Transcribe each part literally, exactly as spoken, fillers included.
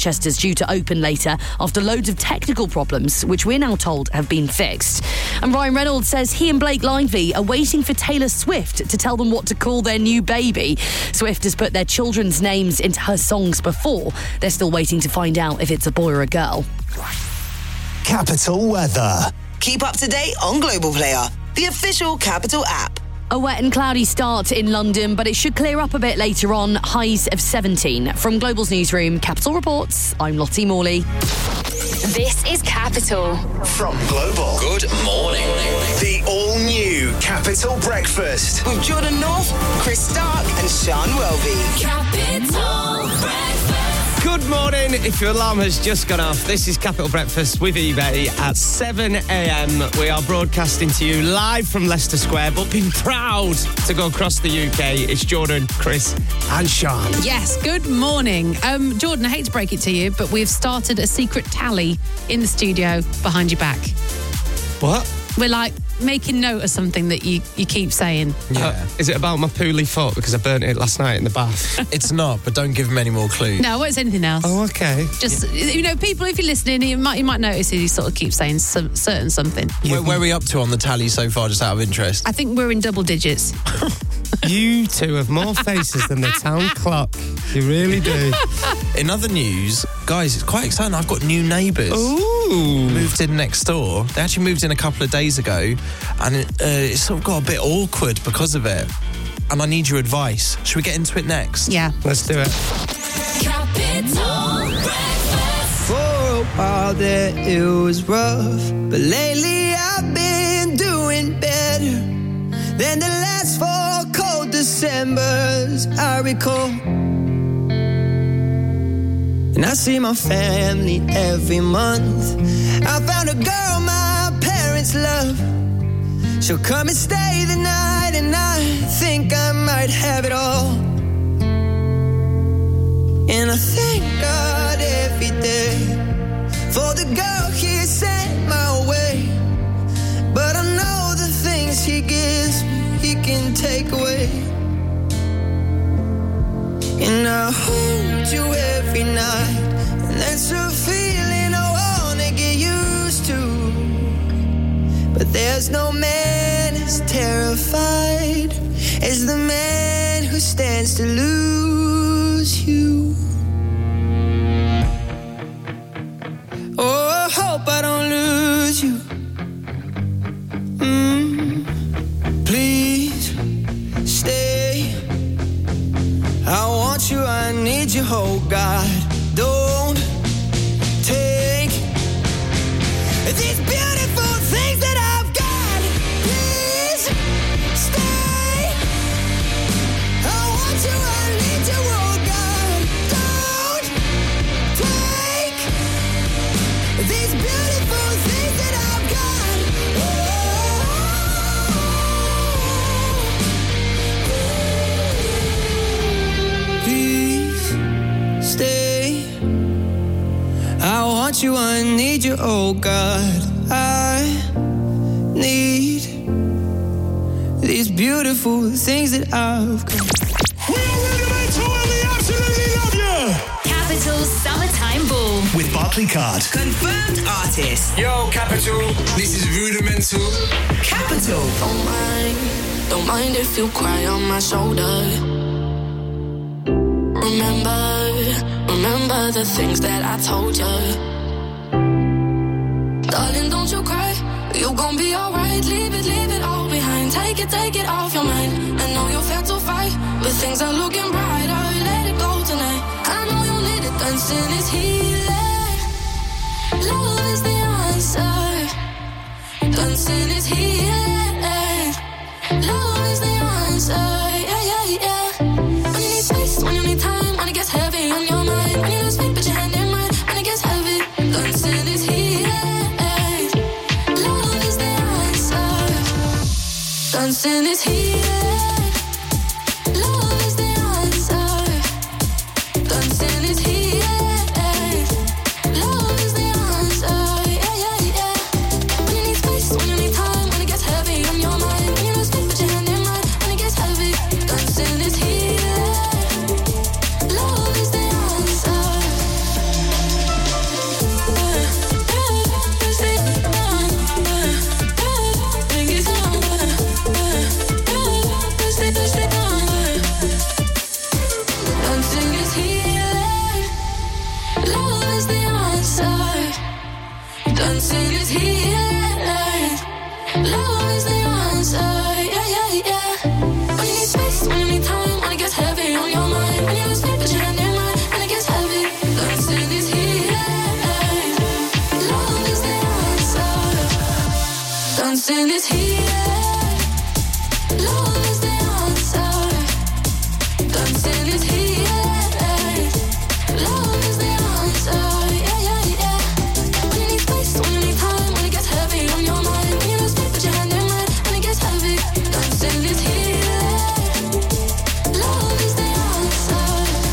Manchester's due to open later after loads of technical problems, which we're now told have been fixed. And Ryan Reynolds says he and Blake Lively are waiting for Taylor Swift to tell them what to call their new baby. Swift has put their children's names into her songs before. They're still waiting to find out if it's a boy or a girl. Capital weather. Keep up to date on Global Player, the official Capital app. A wet and cloudy start in London, but it should clear up a bit later on. Highs of seventeen. From Global's newsroom, Capital Reports, I'm Lottie Morley. This is Capital. From Global. Good morning. The all-new Capital Breakfast. With Jordan North, Chris Stark and Sean Welby. Capital Breakfast. Good morning. If your alarm has just gone off, this is Capital Breakfast with eBay at seven a.m. We are broadcasting to you live from Leicester Square, but being proud to go across the U K. It's Jordan, Chris and Sean. Yes, good morning. Um, Jordan, I hate to break it to you, but we've started a secret tally in the studio behind your back. What? We're like making note of something that you, you keep saying. Yeah. Uh, is it about my poorly foot? Because I burnt it last night in the bath. It's not, but don't give him any more clues. No, what's anything else? Oh, okay. Just, you know, people, if you're listening, you might you might notice he sort of keeps saying some, certain something. Where, where are we up to on the tally so far, just out of interest? I think we're in double digits. You two have more faces than the town clock. You really do. In other news, guys, it's quite exciting. I've got new neighbours. Ooh. Moved in next door. They actually moved in a couple of days ago, and it, uh, it's sort of got a bit awkward because of it. And I need your advice. Should we get into it next? Yeah. Let's do it. Capital Breakfast. For a while there it was rough, but lately I've been doing better than the last four cold Decembers I recall. And I see my family every month. I found a girl my parents love. She'll come and stay the night, and I think I might have it all. And I thank God every day for the girl he sent my way. But I know the things he gives me, he can take away. And I hold you every night, and that's a feeling I wanna get used to. But there's no man as terrified as the man who stands to lose you. Oh, I hope I don't lose you. Mm, please stay. I want you, I need you, oh God. Don't take these beautiful things that I've got. Please stay. I want you, I need you, oh God. Don't take these beautiful things that I've got. Please stay. I want you, I need you, oh God. I need these beautiful things that I've got. We are Rudimental and we absolutely love you. Capital Summertime Ball. With Barclaycard. Confirmed artist. Yo, Capital. This is Rudimental. Capital. Don't mind, don't mind if you cry on my shoulder. Remember, remember the things that I told you. Darling, don't you cry, you gon' be alright. Leave it, leave it all behind. Take it, take it off your mind. I know you're fed to fight, but things are looking brighter. Let it go tonight. I know you need it, dancing is healing. Love is the answer. Dancing is healing. Love is the answer. Yeah, yeah, yeah. When you need space, when you need time, when it gets heavy on your mind. When you lose faith, put your hand in mine. When it gets heavy, dancing is healing. Love is the answer. Dancing is healing. Love is the answer. Dancing is healing. Love is the answer. Yeah, yeah, yeah. When you need space, when you need time, when it gets heavy on your mind. When you lose faith, put your hand in mine. When it gets heavy, Dancing is healing. Love is the answer. Yeah, yeah, yeah. When you need space, when you need time, when it gets heavy on your mind, when you lose sleep, put your hand in mine, when it gets heavy. Dancing is healing. Love is the answer. Dancing is healing. Love is the answer. Dancing is healing. Love is the answer. Yeah, yeah, yeah. When you need space, when you need time, when it gets heavy on your mind, when you lose sleep, put your hand in mine, when it gets heavy. Dancing is healing. Love is the answer.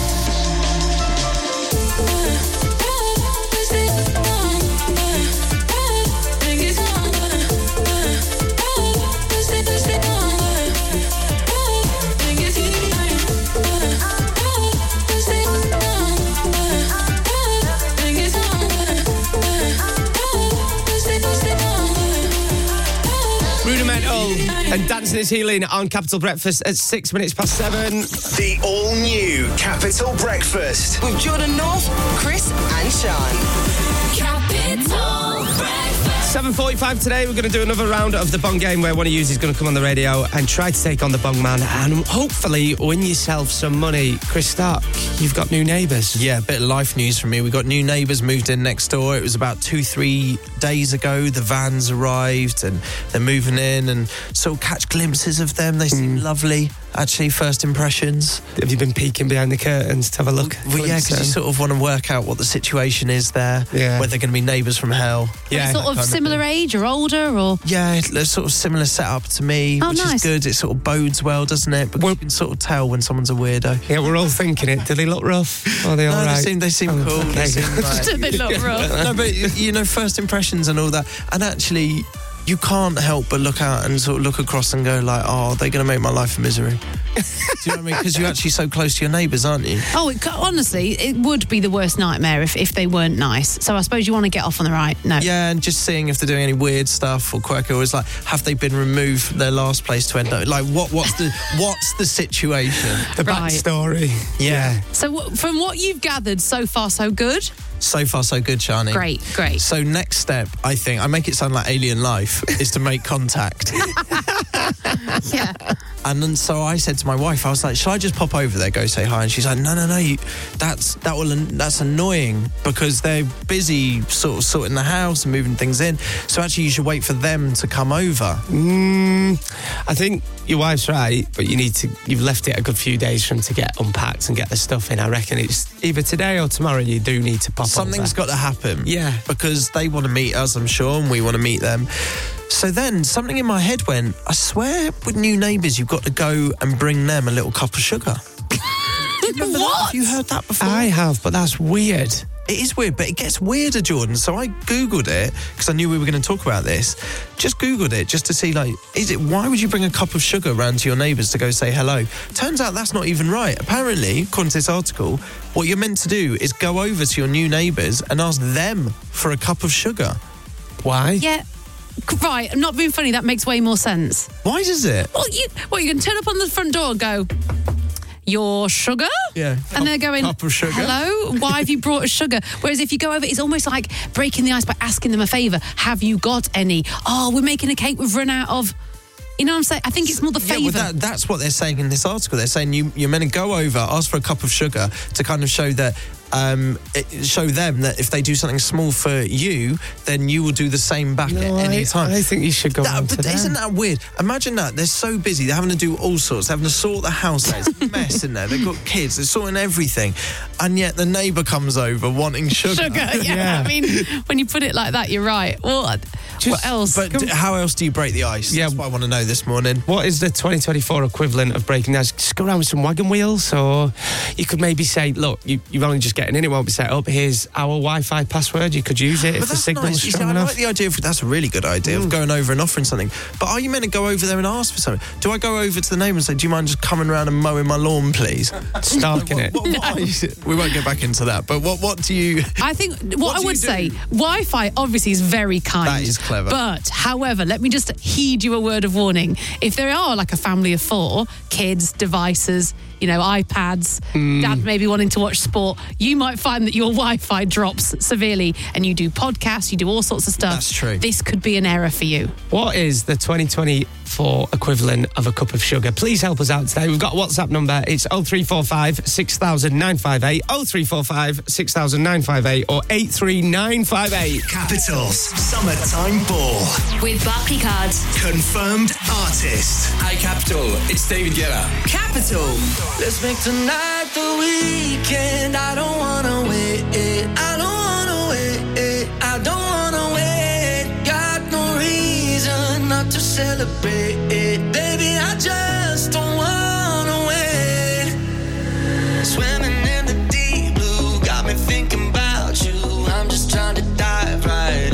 Rudimental and Dancing is Healing on Capital Breakfast at six minutes past seven. The all-new Capital Breakfast. With Jordan North, Chris and Sean. Capital Breakfast. seven forty-five today, we're going to do another round of the Bong game where one of you is going to come on the radio and try to take on the Bong Man and hopefully win yourself some money. Chris Stark, you've got new neighbours. Yeah, a bit of life news from me. We got new neighbours moved in next door. It was about two, three days ago. The vans arrived and they're moving in and sort of catch glimpses of them. They seem mm. lovely. Actually, first impressions. Have you been peeking behind the curtains to have a look? Well, yeah, because you sort of want to work out what the situation is there. Yeah. Whether they're going to be neighbours from hell. Yeah. Sort of similar age or older or? Yeah, they're sort of similar setup to me, oh, which nice. is good. It sort of bodes well, doesn't it? Because well, you can sort of tell when someone's a weirdo. Yeah, we're all thinking it. Do they look rough? Or are they all no, right? they seem, they seem oh, cool. Okay. They seem like... Do they look rough? No, but, you know, first impressions and all that. And actually... you can't help but look out and sort of look across and go like, oh, they're going to make my life a misery. Do you know what I mean? Because you're actually so close to your neighbours, aren't you? Oh, it, honestly, it would be the worst nightmare if, if they weren't nice. So I suppose you want to get off on the right note. Yeah, and just seeing if they're doing any weird stuff or quirky, or is like, have they been removed from their last place to end up? Like, what? What's the what's the situation? The Right. backstory. Yeah. So w- from what you've gathered, so far so good? So far, so good, Shani. Great, great. So next step, I think, I make it sound like alien life, is to make contact. Yeah. And then so I said to my wife, I was like, shall I just pop over there, go say hi? And she's like, no, no, no, you, that's that will that's annoying because they're busy sort of sorting the house and moving things in. So actually, you should wait for them to come over. Mm, I think your wife's right, but you need to. You've left it a good few days for them to get unpacked and get the stuff in. I reckon it's either today or tomorrow. You do need to pop. Something's over. got to happen. Yeah, because they want to meet us, I'm sure, and we want to meet them. So then something in my head went, I swear with new neighbours, you've got to go and bring them a little cup of sugar. What? That? Have you heard that before? I have, but that's weird. It is weird, but it gets weirder, Jordan. So I Googled it because I knew we were going to talk about this. Just Googled it just to see, like, is it, why would you bring a cup of sugar round to your neighbours to go say hello? Turns out that's not even right. Apparently, according to this article, what you're meant to do is go over to your new neighbours and ask them for a cup of sugar. Why? Yeah. Right, I'm not being funny. That makes way more sense. Why does it? Well, you, well, you can turn up on the front door and go, your sugar? Yeah. And they're going, cup of sugar. hello, why have you brought a sugar? Whereas if you go over, it's almost like breaking the ice by asking them a favour. Have you got any? Oh, we're making a cake we've run out of. You know what I'm saying? I think it's more the favour. Yeah, well, that, that's what they're saying in this article. They're saying you, you're meant to go over, ask for a cup of sugar to kind of show that, um, it, show them that if they do something small for you, then you will do the same back no, at any I, time. I think you should go that, on But to isn't them. that weird? Imagine that. They're so busy. They're having to do all sorts. They're having to sort the house out. It's a mess in there. They've got kids. They're sorting everything. And yet the neighbour comes over wanting sugar. Sugar, yeah. Yeah. I mean, when you put it like that, you're right. Well, Just, what else? But d- how else do you break the ice? Yeah. That's what I want to know this morning. What is the twenty twenty-four equivalent of breaking the ice? Just go around with some wagon wheels, or you could maybe say, look, you, you're only just getting in, it won't be set up. Here's our Wi-Fi password. You could use it But if the that's signal's nice. You see, strong I enough. like the idea of that's a really good idea Mm. of going over and offering something. But are you meant to go over there and ask for something? Do I go over to the neighbour and say, do you mind just coming around and mowing my lawn, please? Starking it. What, what, what is it? We won't get back into that. But what what do you? I think what, What I do you would do? say, Wi-Fi obviously is very kind. That is clever. But, however, let me just heed you a word of warning. If there are like a family of four, kids, devices, you know, iPads, Mm. dad maybe wanting to watch sport, you might find that your Wi-Fi drops severely and you do podcasts, you do all sorts of stuff. That's true. This could be an error for you. What is the twenty twenty-four equivalent of a cup of sugar? Please help us out today. We've got a WhatsApp number. It's oh three four five, six thousand, nine five eight, oh three four five, six thousand, nine five eight or eight three nine five eight. Capital's Summertime Ball. With Barclaycard. Confirmed artist. Hi, Capital. It's David Guetta. Capital. Let's make tonight the weekend. I don't wanna wait. I don't wanna wait. I don't wanna wait. Got no reason not to celebrate. Baby, I just don't wanna wait. Swimming in the deep blue got me thinking about you. I'm just trying to dive right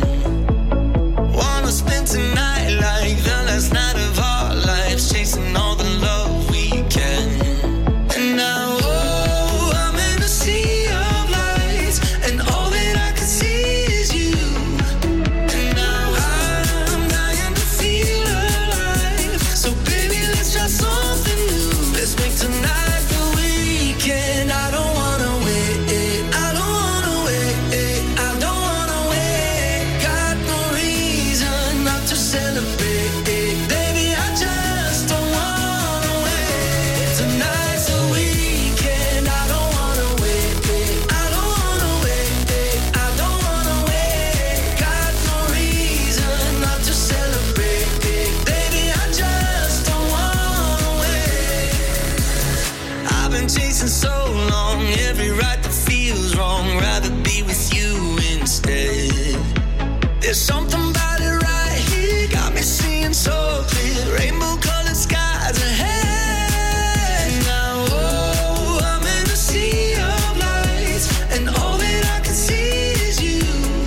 in. Wanna spend tonight like the last night of our lives, chasing all the love we can. And now, oh, I'm in a sea of lights, and all that I can see is you. And now I'm dying to feel alive. So baby, let's try something new. Let's make tonight the weekend. I don't wanna wait. I don't wanna wait. I don't wanna wait. Got no reason not to celebrate. Baby, I just don't wanna wait. Tonight's the weekend. I don't wanna wait. I don't wanna wait. I don't wanna wait. Got no reason not to celebrate. Baby, I just don't wanna wait. I've been chasing so long, every right that feels wrong. Rather be with you instead. There's something about it right here, got me seeing so clear. Rainbow colored skies ahead. Now, oh, I'm in a sea of lights, and all that I can see is you.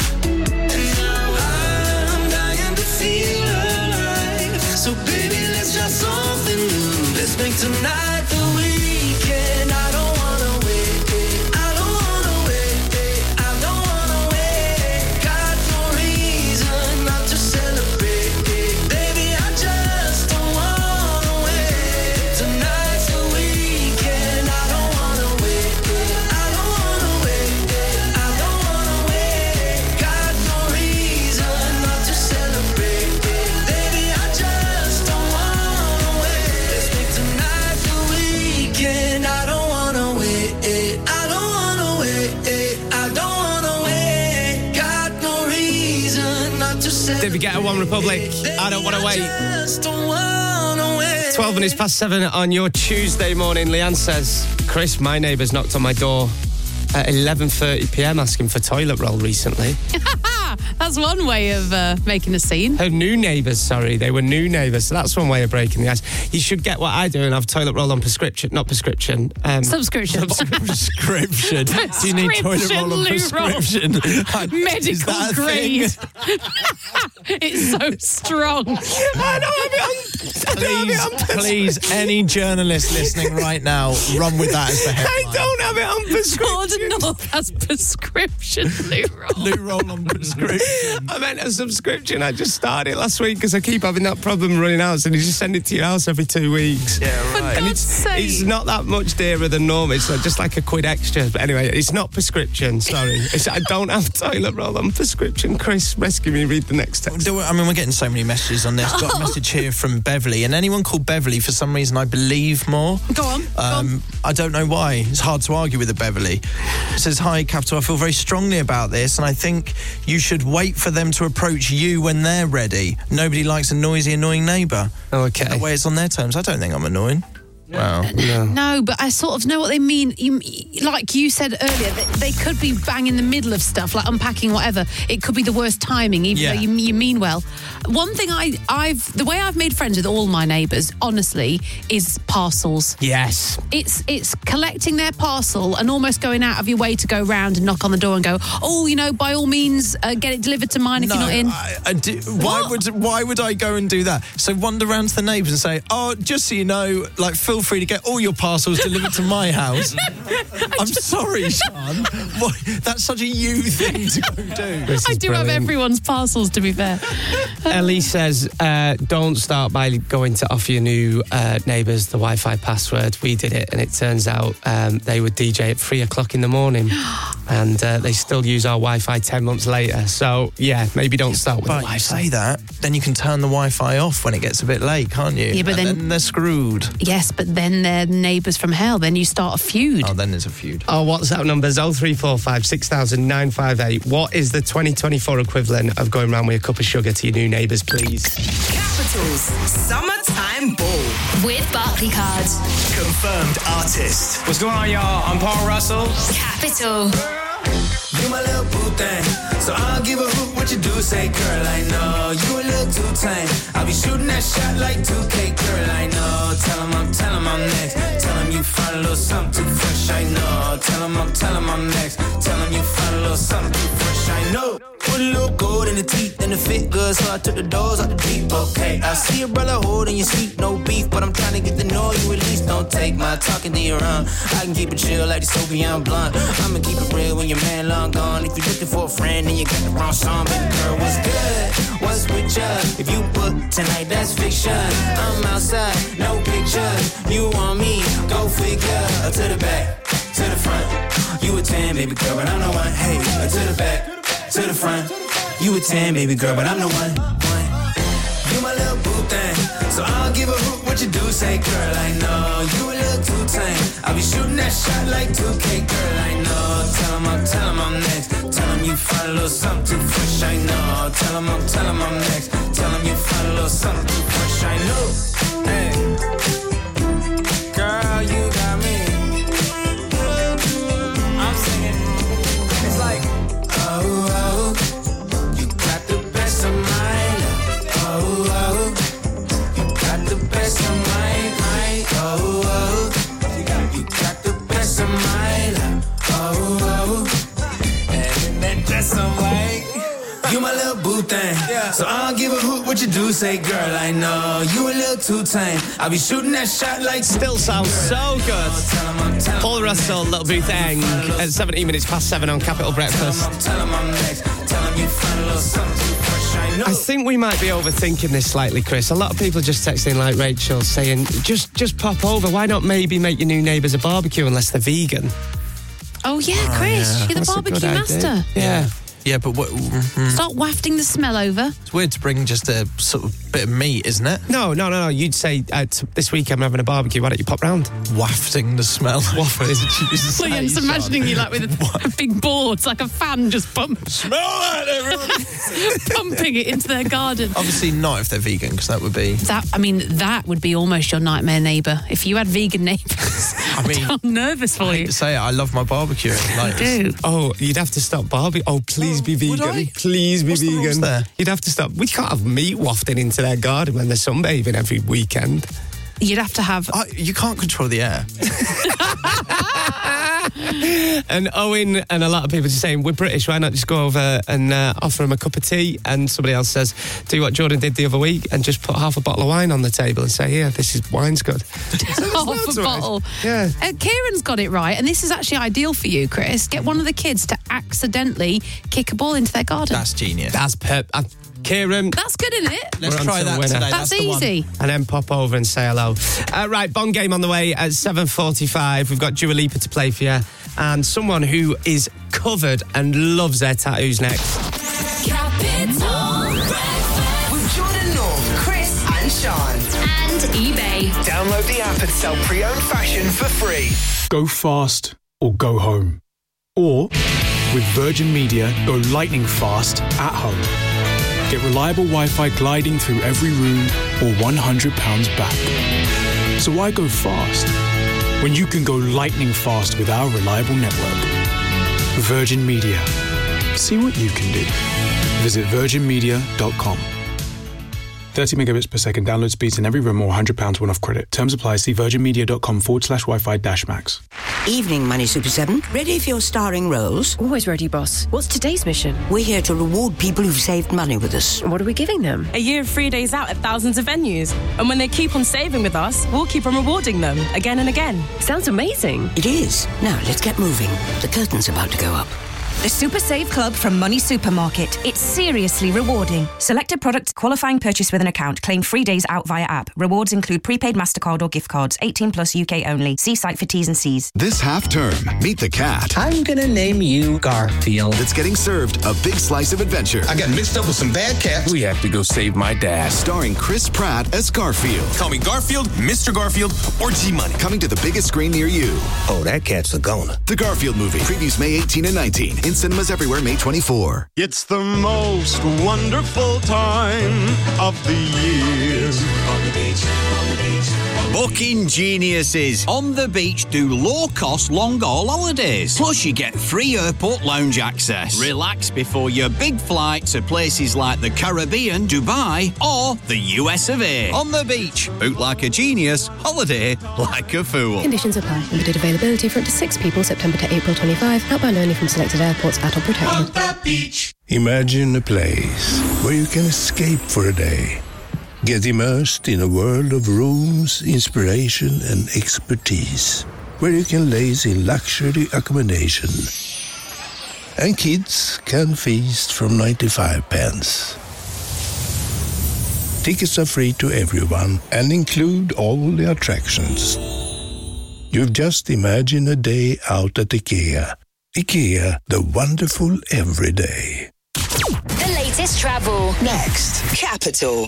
And now I'm dying to feel alive. So baby, let's try something new. Let's make tonight the weekend. I don't wanna wait. I don't wanna wait. I don't wanna wait. Got no reason not to celebrate. Baby, I just don't wanna wait. Tonight's the weekend. I don't wanna wait. I don't wanna wait. I don't wanna wait. Got no reason not to celebrate. Baby, I just don't wanna wait. Let's make tonight the weekend. I don't wanna wait. I don't wanna wait. I don't wanna wait. Got no reason not to celebrate. David Guetta, One Republic. I don't want to wait. Just don't wanna wait. twelve minutes past seven on your Tuesday morning. Leanne says, Chris, my neighbour's knocked on my door at eleven thirty p.m. asking for toilet roll recently. That's one way of uh, making a scene. Her new neighbours, sorry, they were new neighbours, so that's one way of breaking the ice. You should get what I do and have toilet roll on prescription, not prescription. Um, Subscription. Prescription. Do you need toilet roll on Prescription, Lou Roll. prescription? Is Medical that a grade. thing? It's so strong. I don't have it on, I don't have it on Please, please, any journalist listening right now, run with that as the I headline. don't have it on prescription. Jordan North has prescription Lou Roll. Lou roll on prescription. I meant a subscription. I just started last week because I keep having that problem running out, and you just send it to your house every two weeks. Yeah, right. And God's it's, sake. it's not that much dearer than normal. It's like- just like a quid extra. But anyway, it's not prescription. Sorry. It's, I don't have toilet roll on prescription. Chris, rescue me. Read the next text. Do- I mean, we're getting so many messages on this. Got a message here from Beverly, and anyone called Beverly, for some reason, I believe more. Go on. Go on. Um, I don't know why. It's hard to argue with a Beverly. It says, hi, Capital. I feel very strongly about this, and I think you should wait for them to approach you when they're ready. Nobody likes a noisy, annoying neighbour. Okay. That way it's on their terms. I don't think I'm annoying. Wow. No. No, but I sort of know what they mean. You, like you said earlier, they, they could be bang in the middle of stuff, like unpacking, whatever. It could be the worst timing, even Yeah. though you, you mean well. One thing I, I've, the way I've made friends with all my neighbours, honestly, is parcels. Yes. It's it's collecting their parcel and almost going out of your way to go round and knock on the door and go, oh, you know, by all means, uh, get it delivered to mine if No, you're not in. I, I do, why What? would why would I go and do that? So wander around to the neighbours and say, oh, just so you know, like, feel feel free to get all your parcels delivered to my house. I'm sorry, Sean. Boy, that's such a you thing to go do. This I is do brilliant. have everyone's parcels, to be fair. Ellie says, uh, don't start by going to offer your new uh, neighbours the Wi-Fi password. We did it, and it turns out um, they would D J at three o'clock in the morning, and uh, they still use our Wi-Fi ten months later. So, yeah, maybe don't start with But the you Wi-Fi. say that, then you can turn the Wi-Fi off when it gets a bit late, can't you? Yeah, but and then- then they're screwed. Yes, but then they're neighbours from hell. Then you start a feud. Oh, then there's a feud. Our WhatsApp number's oh three four five six thousand nine five eight. What is the twenty twenty-four equivalent of going round with a cup of sugar to your new neighbours, please? Capital's Summertime Ball. With Barclaycard. Confirmed artist. What's going on, y'all? I'm Paul Russell. Capital. You my little boo thing, so I'll give a hoot what you do. Say, girl, I know you a little too tame. I'll be shooting that shot like two K, girl, I know. Tell him I'm, tell him I'm next. Tell him you find a little something too fresh, I know. Tell him I'm, tell him I'm next. Tell him you find a little something too fresh, I know. Put a little gold in the teeth and the fit good, so I took the doors out the deep, okay. I see a brother holding your seat, no beef, but I'm trying to get to know you at least. Don't take my talking to your own. I can keep it chill like the Soviet blunt. I'ma keep it real when your man long gone. If you're looking for a friend and you got the wrong song, baby girl, what's good? What's with ya? If you book tonight, that's fiction. I'm outside, no pictures. You want me? Go figure. To the back, to the front. You a ten, baby girl, but I'm the one. Hey, to the back, to the front. You a ten, baby girl, but I'm the one. one. You my little boo thing, so I'll give a hoot what you do. Say, girl, I know you a little too tame. I'll be shooting that shot like two K, girl, I know. Tell him I'm, tell him I'm next. Tell him you find a little something too fresh, I know. Tell him I'm, tell him I'm next. Tell him you find a little something too fresh, I know. Hey, girl, you got me. I'm singing. It's like, oh, oh, you got the best of mine. Oh, oh, you got the best of mine. I, oh, oh, you got, you got the best of mine. Oh, oh, and that dress I'm like, you my little boo thing. Yeah. So I don't give a hoot what you do. Say, girl, I know you a little too tame. I'll be shooting that shot like. Still sounds so good. Paul Russell, Little Boo Thing, at seventeen minutes past seven on Capital Breakfast. Tell him I'm next. Tell him you find a little something too fresh, I know. I think we might be overthinking this slightly, Chris. A lot of people just texting like Rachel saying, just just pop over. Why not maybe make your new neighbours a barbecue unless they're vegan? Oh, yeah, Chris, yeah. you're the That's a good barbecue idea. master. Yeah. Yeah, but what, mm, Start wafting the smell over. it's weird to bring just a sort of bit of meat, isn't it? No, no, no, no. You'd say, uh, t- this weekend we're having a barbecue. Why don't you pop round? Wafting the smell. What is it you say, Like, I'm just Sean? imagining you like with a, a big board, like a fan just pump, Smell that, everyone. pumping it into their garden. Obviously not if they're vegan, because that would be. That, I mean, that would be almost your nightmare neighbour. If you had vegan neighbours, I mean, I'm nervous for I hate you. to say it, I love my barbecue. Like, Do. Oh, you'd have to stop barbecue. Oh, please be would vegan. I? Please be What's the rules vegan. there? You'd have to stop. We can't have meat wafting into their garden when they're sunbathing every weekend. You'd have to have. I, you can't control the air. And Owen and a lot of people just saying, we're British, why not just go over and uh, offer them a cup of tea? And somebody else says, do what Jordan did the other week and just put half a bottle of wine on the table and say, here, this is wine's good. Half loads a of bottle. it. Yeah. Uh, Kieran's got it right, and this is actually ideal for you, Chris. Get one of the kids to accidentally kick a ball into their garden. That's genius. That's per- uh, Kieran. That's good, isn't it? Let's We're on try to the that winner. today. That's the one. easy. And then pop over and say hello. Uh, right, Bond game on the way at seven forty-five. We've got Dua Lipa to play for you. And someone who is covered and loves their tattoos next. Capital Breakfast. With Jordan North, Chris and Sean. And eBay. Download the app and sell pre-owned fashion for free. Go fast or go home. Or, with Virgin Media, go lightning fast at home. Get reliable Wi-Fi gliding through every room or one hundred pounds back. So why go fast when you can go lightning fast with our reliable network? Virgin Media. See what you can do. Visit virgin media dot com. thirty megabits per second download speeds in every room or one hundred pounds one off credit. Terms apply. See virginmedia.com forward slash Wi-Fi dash max. Evening, Money Super seven. Ready for your starring roles? Always ready, boss. What's today's mission? We're here to reward people who've saved money with us. What are we giving them? A year of free days out at thousands of venues. And when they keep on saving with us, we'll keep on rewarding them again and again. Sounds amazing. It is. Now, let's get moving. The curtain's about to go up. The Super Save Club from Money Supermarket. It's seriously rewarding. Select a product, qualifying purchase with an account. Claim free days out via app. Rewards include prepaid MasterCard or gift cards. eighteen plus U K only. See site for T's and C's. This half term, meet the cat. I'm gonna name you Garfield. That's getting served a big slice of adventure. I got mixed up with some bad cats. We have to go save my dad. Starring Chris Pratt as Garfield. Call me Garfield, Mister Garfield, or G-Money. Coming to the biggest screen near you. Oh, that cat's a goner. The Garfield movie. Previews May eighteenth and nineteenth. In cinemas everywhere May twenty-fourth. It's the most wonderful time of the year. On the beach, on the beach. Booking geniuses. On the beach do low-cost long-haul holidays. Plus you get free airport lounge access. Relax before your big flight to places like the Caribbean, Dubai or the U S of A. On the beach. Book like a genius. Holiday like a fool. Conditions apply. Limited availability for up to six people September to April twenty-fifth. Outbound only from selected airports. Adult protected. On the beach. Imagine a place where you can escape for a day. Get immersed in a world of rooms, inspiration and expertise. Where you can laze in luxury accommodation. And kids can feast from ninety-five pence. Tickets are free to everyone and include all the attractions. You've just imagined a day out at IKEA. IKEA, the wonderful everyday. The latest travel. Next, Capital.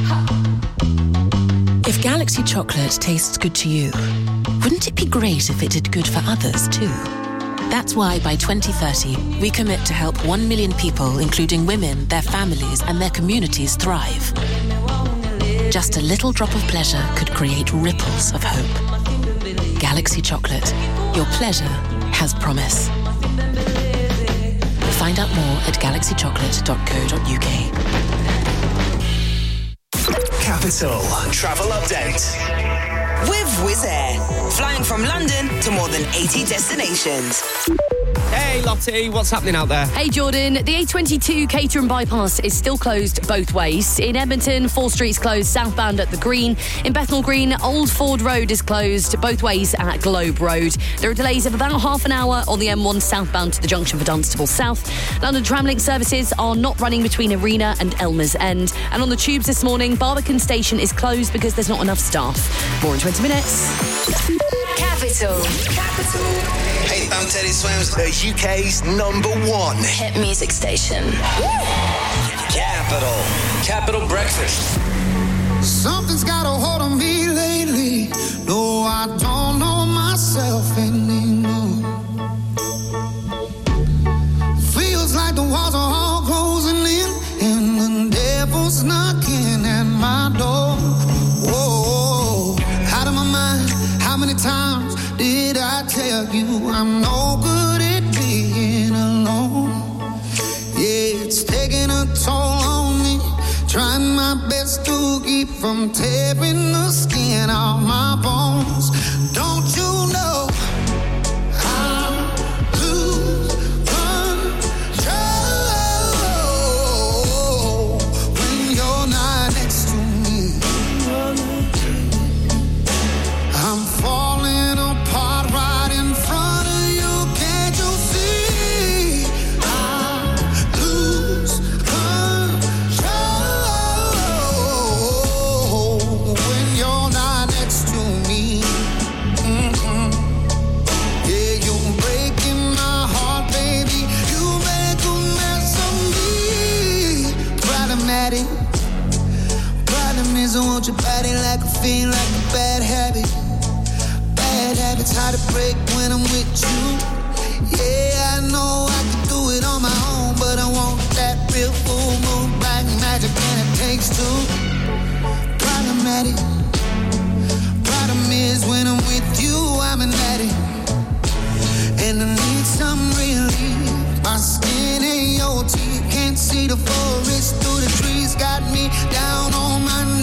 If Galaxy chocolate tastes good to you, wouldn't it be great if it did good for others too? That's why by twenty thirty, we commit to help one million people, including women, their families, and their communities thrive. Just a little drop of pleasure could create ripples of hope. Galaxy chocolate. Your pleasure has promise. Find out more at galaxy chocolate dot co dot uk. Capital Travel Update. With Wizz Air. Flying from London to more than eighty destinations. Hey Lottie, what's happening out there? Hey Jordan, the A twenty-two Caterham bypass is still closed both ways. In Edmonton, Four Street's closed southbound at the Green. In Bethnal Green, Old Ford Road is closed both ways at Globe Road. There are delays of about half an hour on the M one southbound to the junction for Dunstable South. London Tramlink services are not running between Arena and Elmer's End. And on the tubes this morning, Barbican Station is closed because there's not enough staff. More in twenty minutes. Capital. Capital. Hey, I'm Teddy Swims, the U K's number one hit music station. Capital. Capital Breakfast. Something's got a hold on me lately. No, I don't know myself anymore. Feels like the walls are all closing in, and the devil's knocking at my door. Whoa, out of my mind. How many times did I tell you I'm no good at being alone? Yeah, it's taking a toll on me. Trying my best to keep from tearing the skin off my bones. Don't you know I lose control when you're not next to me? I'm falling apart right in front of you. Can't you see? I lose control when you're not next to me. Mm-mm. Yeah, you're breaking my heart, baby. You make a mess of me. Problematic. Problem is I want your body like a fiend, like a bad habit. Bad habits hard to break when I'm with you. Yeah, I know I can do it on my own, but I want that real full moon black magic, and it takes two. Problematic. Problem is when I'm with you, I'm an addict, and I need some relief. My skin ain't your teeth, can't see the forest through the trees. Got me down on my knees.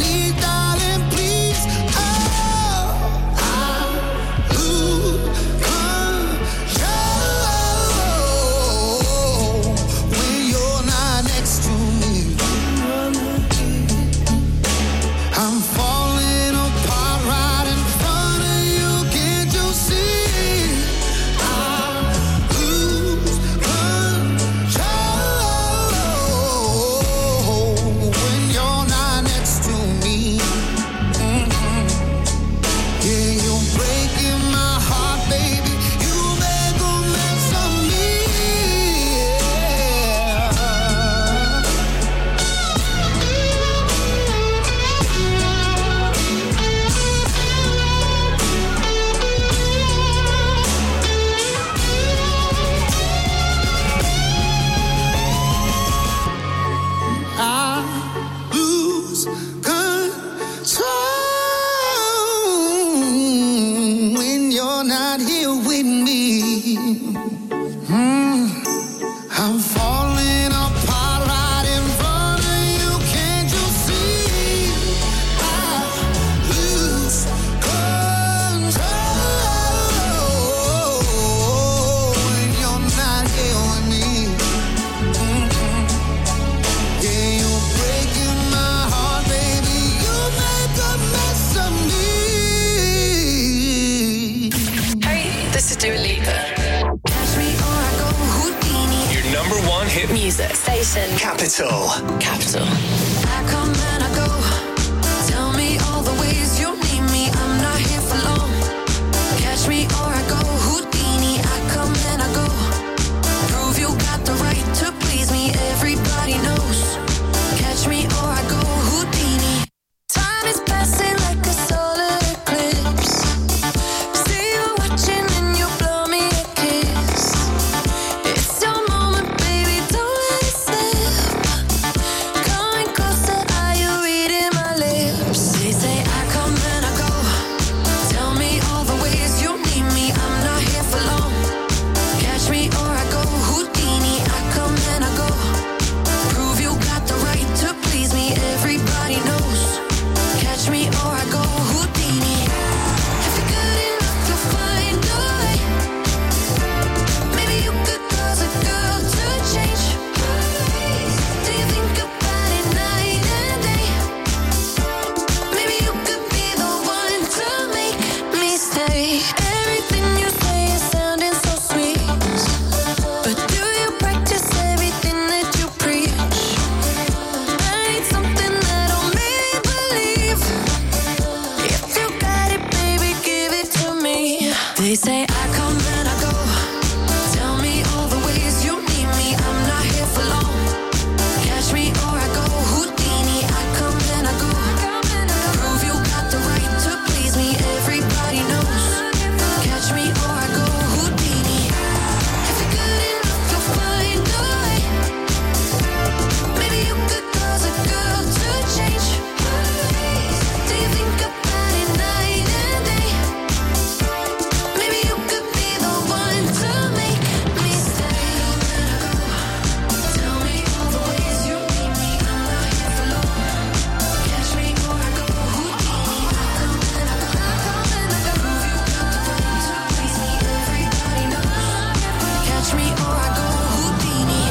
one hit music station. Capital. Capital. I come and I go. Tell me all the ways you need me. I'm not here for long. Catch me or I go Houdini. I come and I go. Prove you got the right to please me. Everybody knows. Catch me or I go Houdini. Time is passing like a solar eclipse. See you watching and you blow me a kiss. It's your moment, baby, don't let it slip. Coming closer, are you reading my lips? They say I come and I go. Tell me all the ways you need me. I'm not here for long. Catch me or I go Houdini. I come and I go. Prove you got the right to please me. Everybody knows. Catch me or I go Houdini. If you're good enough, you'll find a way. Maybe you could cause a girl to change. Do you think about it night and day? Maybe you could be the one to make me stay. Everything you say is sounding so sweet, but do you practice everything that you preach? I need something that'll make me believe. If you got it, baby, give it to me. They say I come and I go. Tell me all the ways you need me. I'm not here for long. Catch me or I go Houdini. I come and I go. Prove you got the right to please me. Everybody knows. Catch me or I go Houdini. If you're good enough, you'll find a way. Maybe you could cause a girl to change. Do you think about it night and day? Maybe you could be the one to make me stay. Tell me all the ways you need me. I'm not here for long. Catch me or I go Houdini. I come and I go. I come and I go. Prove you got the right to please me. Everybody knows. Catch me or I go Houdini.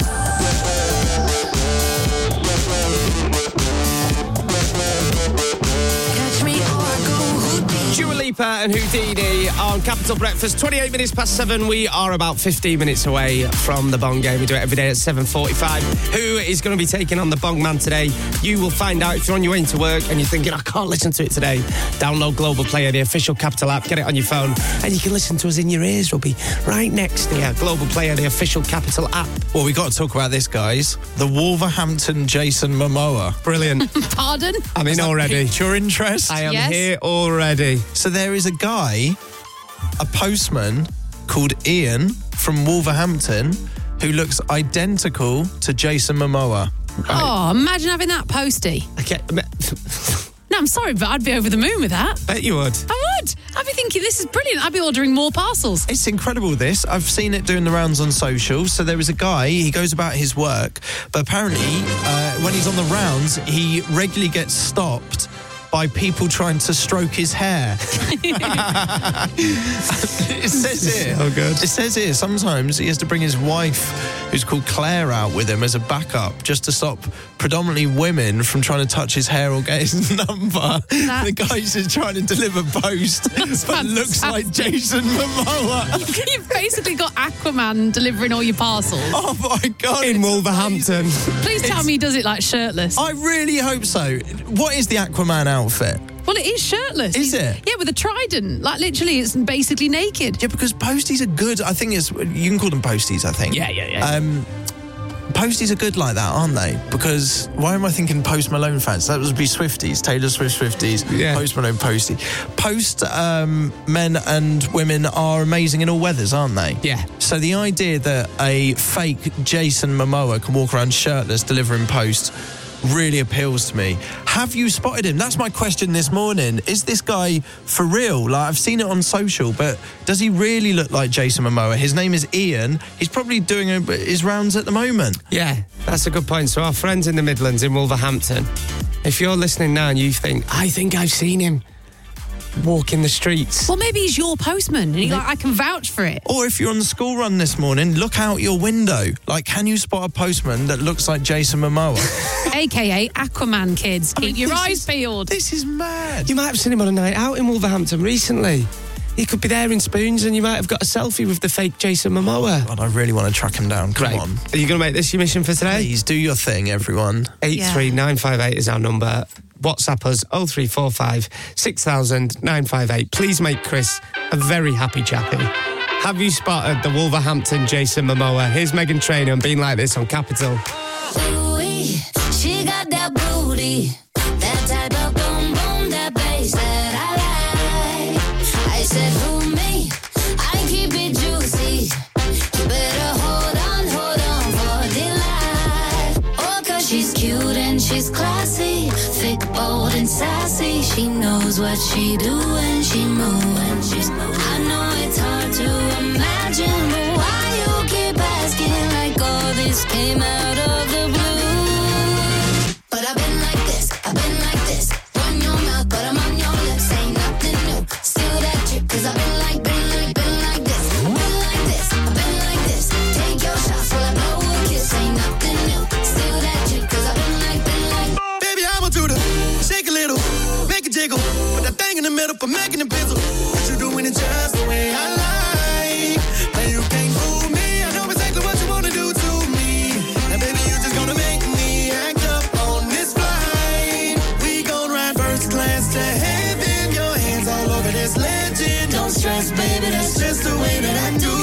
Catch me or I go Houdini. Dua Lipa and Houdini on Capital Breakfast. twenty-eight minutes past seven. We are about fifteen minutes away from the Bong game. We do it every day at seven forty-five. Who is going to be taking on the Bong Man today? You will find out if you're on your way into work and you're thinking, I can't listen to it today. Download Global Player, the official Capital app. Get it on your phone and you can listen to us in your ears. We'll be right next to you. Global Player, the official Capital app. Well, we got to talk about this, guys. The Wolverhampton Jason Momoa. Brilliant. Pardon? I'm in already. Piqued your interest? I am Yes. here already. So there is a guy, a postman called Ian from Wolverhampton, who looks identical to Jason Momoa. Oh, imagine having that postie. Okay. No, I'm sorry, but I'd be over the moon with that. Bet you would. I would. I'd be thinking, this is brilliant. I'd be ordering more parcels. It's incredible, this. I've seen it doing the rounds on social. So there is a guy, he goes about his work, but apparently uh, when he's on the rounds, he regularly gets stopped by people trying to stroke his hair. It says here. Oh, good. It says here, sometimes he has to bring his wife, who's called Claire, out with him as a backup, just to stop predominantly women from trying to touch his hair or get his number. That- The guy's just trying to deliver post, but looks like Jason Momoa. You've basically got Aquaman delivering all your parcels. Oh my God. In Wolverhampton. Please tell me he does it like shirtless. I really hope so. What is the Aquaman outfit? Well, it is shirtless. Is He's- it? Yeah, with a trident. Like, literally, it's basically naked. Yeah, because posties are good. I think it's, you can call them posties, I think. Yeah, yeah, yeah. Um, posties are good like that, aren't they? Because why am I thinking Post Malone fans? That would be Swifties, Taylor Swift Swifties, Yeah. Post Malone Postie. Post um, men and women are amazing in all weathers, aren't they? Yeah. So the idea that a fake Jason Momoa can walk around shirtless delivering post really appeals to me. Have you spotted him? That's my question this morning. Is this guy for real? Like, I've seen it on social, but does he really look like Jason Momoa? His name is Ian. He's probably doing a, his rounds at the moment. Yeah, that's a good point. So our friends in the Midlands, in Wolverhampton, if you're listening now and you think, I think I've seen him walking the streets. Well, maybe he's your postman. And you're like, I can vouch for it. Or if you're on the school run this morning, look out your window. Like, can you spot a postman that looks like Jason Momoa? A K A Aquaman, kids. Keep mean, your this eyes is- peeled. This is mad. You might have seen him on a night out in Wolverhampton recently. He could be there in spoons and you might have got a selfie with the fake Jason Momoa. God, I really want to track him down. Come Great. on. Are you going to make this your mission for today? Please, do your thing, everyone. eight three nine five eight is our number. WhatsApp us oh three four five six thousand nine five eight. Please make Chris a very happy chappy. Have you spotted the Wolverhampton Jason Momoa? Here's Meghan Trainor and Being Like This on Capital. Ooh-wee, she got that booty, that type of boom boom, that bass that I like. I said, who me? I keep it juicy. You better hold on, hold on for dear life. Oh, cause she's cute and she's classy, thick, bold and sassy. She knows what she do and she moves. She's I know it's hard to imagine, but why you keep asking like all this came out of the blue? But I've been like this, I've been like this. Run your mouth, but I'm on your lips. Ain't nothing new, still that chick. Cause I've been like, been like, been like this. I've been like this, I've been like this. Take your shots while I blow a kiss. Ain't nothing new, still that chick. Cause I've been like, been like. Baby, I want you to shake a little, make it jiggle. Put that thing in the middle for making it bizzle. What you doing it just the way I like. But you can't fool me. I know exactly what you wanna do to me. And baby, you just gonna make me act up on this flight. We gon' ride first class to heaven. Your hands all over this legend. Don't stress, baby, that's just the way that I do.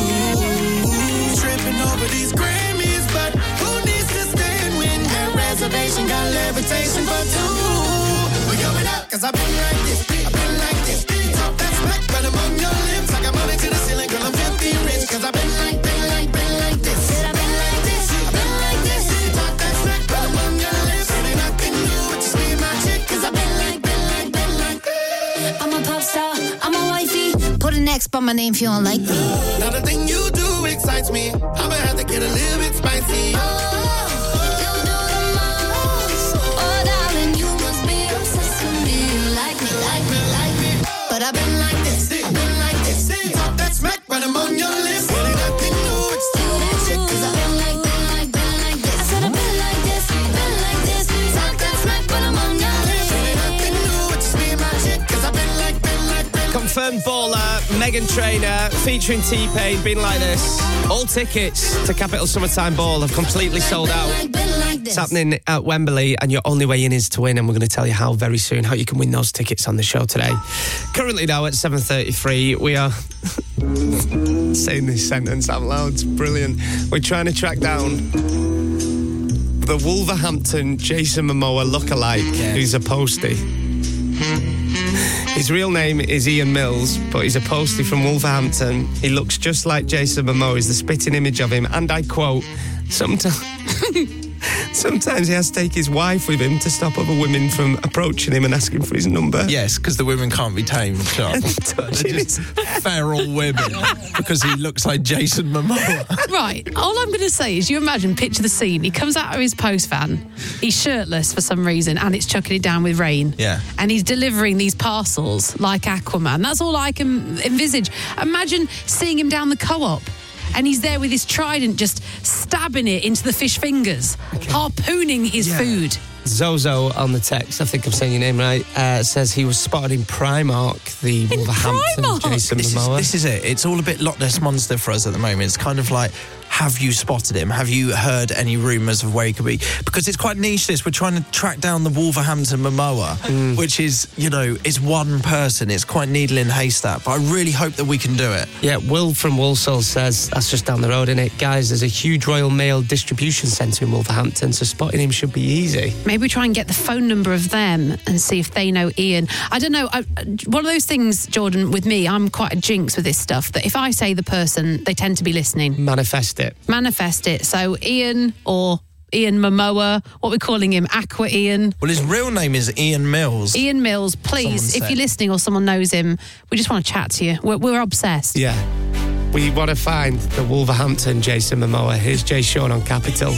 Tripping over these Grammys, but who needs to stand when that reservation got levitation for two? We're going up, cause I've been like this, I've been like this. Talk that smack, but I'm on your lips. I got money to the ceiling, girl, I'm filthy rich. Cause I've been like, been like, been like this. I've been like this, I've been like this. Talk that smack, but I'm on your lips. It ain't nothing new, it's just me and my chick. Cause I've been like, been like, been like. I'm a pop star, I'm a wifey. Put an X by my name if you don't like me. Now the thing you do excites me. I'ma have to get a little bit spicy. Oh, you do the most. Oh, darling, you must be obsessed with me. You like me, like me, like me. But I've been like this, I've been like this. Talk that smack, but I'm on your list. It ain't nothing new, it's still that chick. Cause I've been like, been like, been like this. I said I've been like this, been like this. Talk that smack, but I'm on your list. It ain't nothing new, it's just me and my chick. Cause I've been like, been like, been like. Confirmed baller, Meghan Trainor, featuring T-Pain, Been Like This. All tickets to Capital Summertime Ball have completely sold out. It's happening at Wembley, and your only way in is to win, and we're going to tell you how very soon, how you can win those tickets on the show today. Currently now at seven thirty-three, we are saying this sentence out loud, it's brilliant. We're trying to track down the Wolverhampton Jason Momoa lookalike, yeah. who's a postie. His real name is Ian Mills, but he's a postie from Wolverhampton. He looks just like Jason Momoa. He's the spitting image of him. And I quote, sometimes, sometimes he has to take his wife with him to stop other women from approaching him and asking for his number. Yes, because the women can't be tamed. They're just feral women because he looks like Jason Momoa. Right, all I'm going to say is you imagine, picture the scene. He comes out of his post van, he's shirtless for some reason, and it's chucking it down with rain. Yeah. And he's delivering these parcels like Aquaman. That's all I can envisage. Imagine seeing him down the co-op. And he's there with his trident just stabbing it into the fish fingers, okay. harpooning his yeah. food. Zozo on the text, I think I'm saying your name right, uh, says he was spotted in Primark, the in Wolverhampton Primark? Jason this Momoa. Is, this is it. It's all a bit Loch Ness Monster for us at the moment. It's kind of like, have you spotted him? Have you heard any rumours of where he could be? Because it's quite niche, this. We're trying to track down the Wolverhampton Momoa, mm. which is, you know, it's one person. It's quite needle in haystack, but I really hope that we can do it. Yeah, Will from Walsall says, that's just down the road, isn't it? Guys, there's a huge Royal Mail distribution centre in Wolverhampton, so spotting him should be easy. Maybe try and get the phone number of them and see if they know Ian. I don't know. I, one of those things, Jordan, with me, I'm quite a jinx with this stuff, that if I say the person, they tend to be listening. Manifest it. Manifest it. So Ian or Ian Momoa, what we're calling him, Aqua Ian. Well, his real name is Ian Mills. Ian Mills, please, if you're listening or someone knows him, we just want to chat to you. We're, we're obsessed. Yeah. We want to find the Wolverhampton Jason Momoa. Here's Jay Sean on Capital.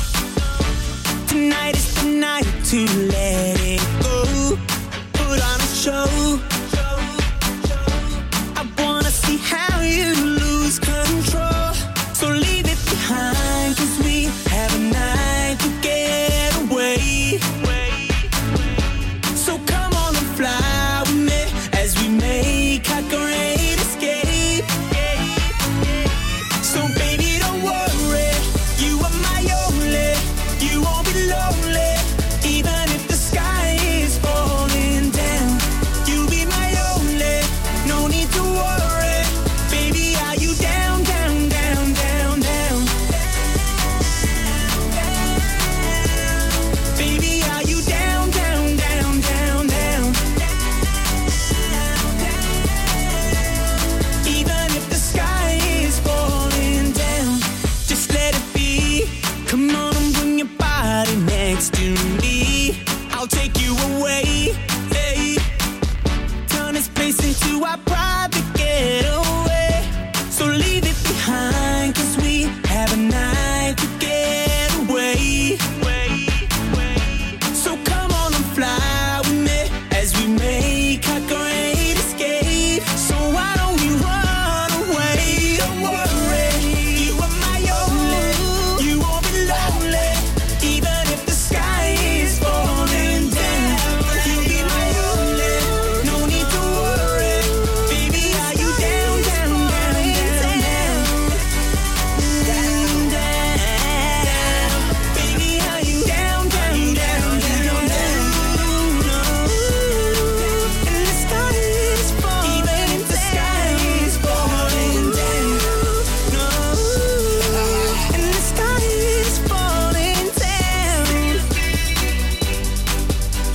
To let it go. Put on a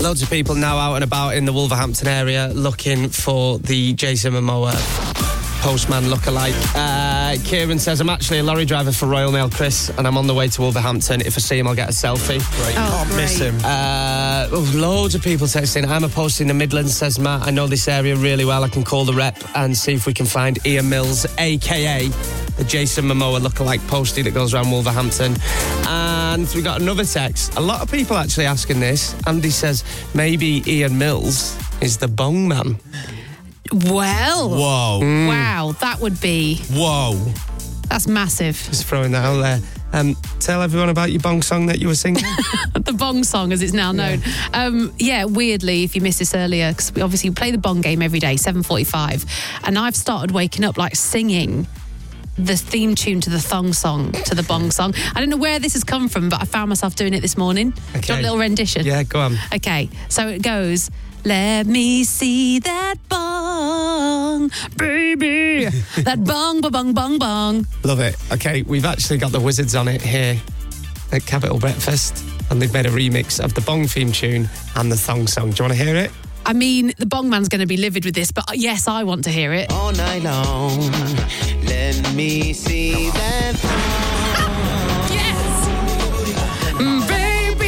Loads of people now out and about in the Wolverhampton area looking for the Jason Momoa postman lookalike. Uh, Kieran says, I'm actually a lorry driver for Royal Mail, Chris, and I'm on the way to Wolverhampton. If I see him, I'll get a selfie. Great. Oh, Can't miss him. Uh, oh, loads of people texting. I'm a post in the Midlands, says Matt. I know this area really well. I can call the rep and see if we can find Ian Mills, a k a the Jason Momoa lookalike postie that goes around Wolverhampton. And we got another text. A lot of people actually asking this. Andy says, maybe Ian Mills is the bong man. Well. Whoa. Mm. Wow, that would be... Whoa. That's massive. Just throwing that out there. Um, tell everyone about your bong song that you were singing. The bong song, as it's now known. Yeah, um, yeah weirdly, if you missed this earlier, because we obviously play the bong game every day, seven forty-five, and I've started waking up like singing the theme tune to the thong song, to the bong song. I don't know where this has come from, but I found myself doing it this morning. Okay. Do you want a little rendition? Yeah, go on. Okay, so it goes... Let me see that bong, baby. That bong, ba bong, bong, bong. Love it. Okay, we've actually got the Wizards on it here at Capital Breakfast, and they've made a remix of the bong theme tune and the thong song. Do you want to hear it? I mean, the bong man's going to be livid with this, but yes, I want to hear it. All night long, let me see that bong. Yes! Mm, baby.